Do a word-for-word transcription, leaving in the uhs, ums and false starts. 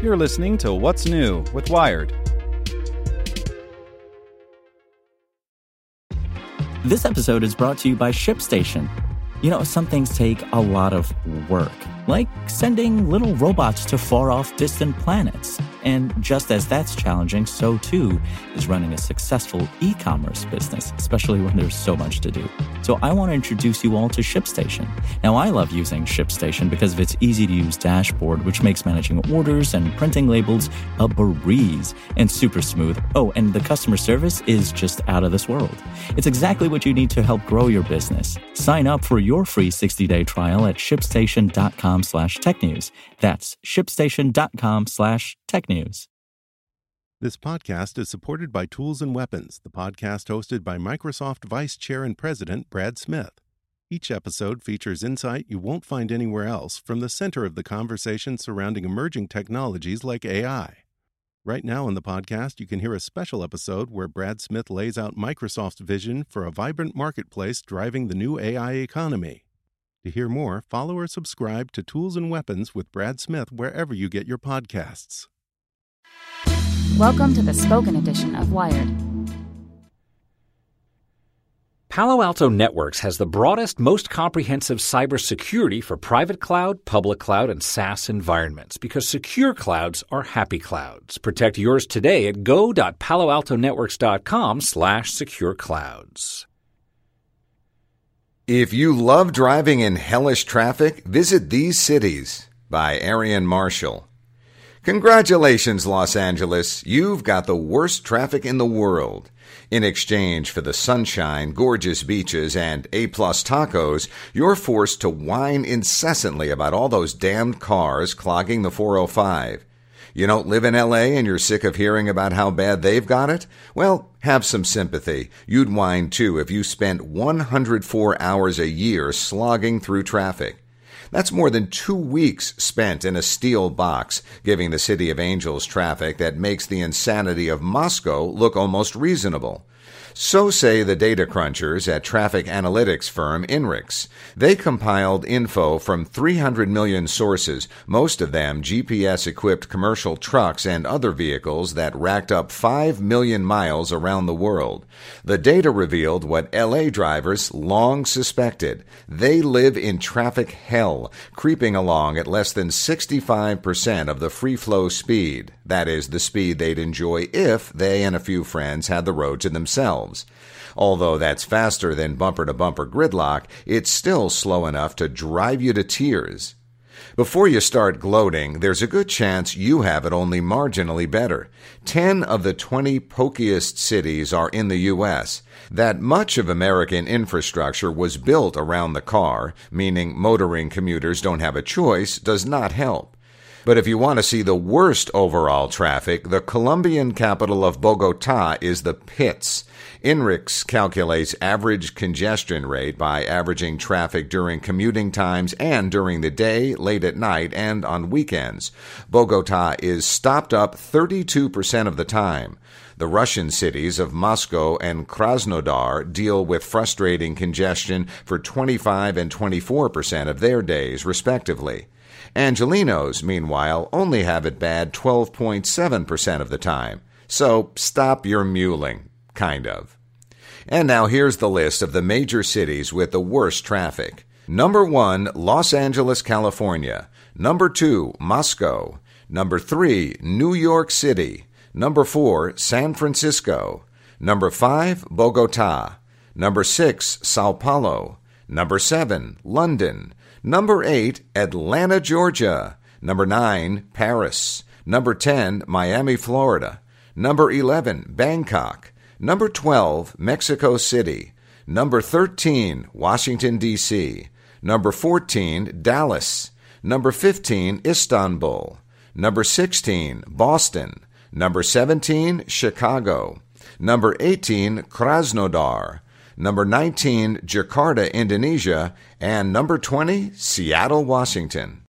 You're listening to What's New with Wired. This episode is brought to you by ShipStation. You know, some things take a lot of work, like sending little robots to far-off distant planets. And just as that's challenging, so too is running a successful e-commerce business, especially when there's so much to do. So I want to introduce you all to ShipStation. Now, I love using ShipStation because of its easy-to-use dashboard, which makes managing orders and printing labels a breeze and super smooth. Oh, and the customer service is just out of this world. It's exactly what you need to help grow your business. Sign up for your free sixty-day trial at shipstation.com slash technews. That's shipstation.com slash technews. This podcast is supported by Tools and Weapons, the podcast hosted by Microsoft Vice Chair and President Brad Smith. Each episode features insight you won't find anywhere else from the center of the conversation surrounding emerging technologies like A I. Right now on the podcast, you can hear a special episode where Brad Smith lays out Microsoft's vision for a vibrant marketplace driving the new A I economy. To hear more, follow or subscribe to Tools and Weapons with Brad Smith wherever you get your podcasts. Welcome to the spoken edition of Wired. Palo Alto Networks has the broadest, most comprehensive cybersecurity for private cloud, public cloud, and SaaS environments because secure clouds are happy clouds. Protect yours today at go.paloaltonetworks.com slash secure clouds. If you love driving in hellish traffic, visit these cities by Arian Marshall. Congratulations, Los Angeles. You've got the worst traffic in the world. In exchange for the sunshine, gorgeous beaches, and A-plus tacos, you're forced to whine incessantly about all those damned cars clogging the four oh five. You don't live in L A and you're sick of hearing about how bad they've got it? Well, have some sympathy. You'd whine too if you spent one hundred four hours a year slogging through traffic. That's more than two weeks spent in a steel box, giving the City of Angels traffic that makes the insanity of Moscow look almost reasonable. So say the data crunchers at traffic analytics firm INRIX. They compiled info from three hundred million sources, most of them G P S-equipped commercial trucks and other vehicles that racked up five million miles around the world. The data revealed what L A drivers long suspected. They live in traffic hell, creeping along at less than sixty-five percent of the free-flow speed. That is, the speed they'd enjoy if they and a few friends had the road to themselves. Although that's faster than bumper-to-bumper gridlock, it's still slow enough to drive you to tears. Before you start gloating, there's a good chance you have it only marginally better. Ten of the twenty pokiest cities are in the U S That much of American infrastructure was built around the car, meaning motoring commuters don't have a choice, does not help. But if you want to see the worst overall traffic, the Colombian capital of Bogota is the pits. INRIX calculates average congestion rate by averaging traffic during commuting times and during the day, late at night, and on weekends. Bogota is stopped up thirty-two percent of the time. The Russian cities of Moscow and Krasnodar deal with frustrating congestion for twenty-five and twenty-four percent of their days, respectively. Angelenos, meanwhile, only have it bad twelve point seven percent of the time. So stop your mewling, kind of. And now here's the list of the major cities with the worst traffic. Number one, Los Angeles, California. Number two, Moscow. Number three, New York City. Number four, San Francisco. Number five, Bogota. Number six, Sao Paulo. Number seven, London. Number eight, Atlanta, Georgia. Number nine, Paris. Number ten, Miami, Florida. Number eleven, Bangkok. Number twelve, Mexico City. Number thirteen, Washington, D C Number fourteen, Dallas. Number fifteen, Istanbul. Number sixteen, Boston. Number seventeen, Chicago. Number eighteen, Krasnodar. Number nineteen, Jakarta, Indonesia. And number twenty, Seattle, Washington.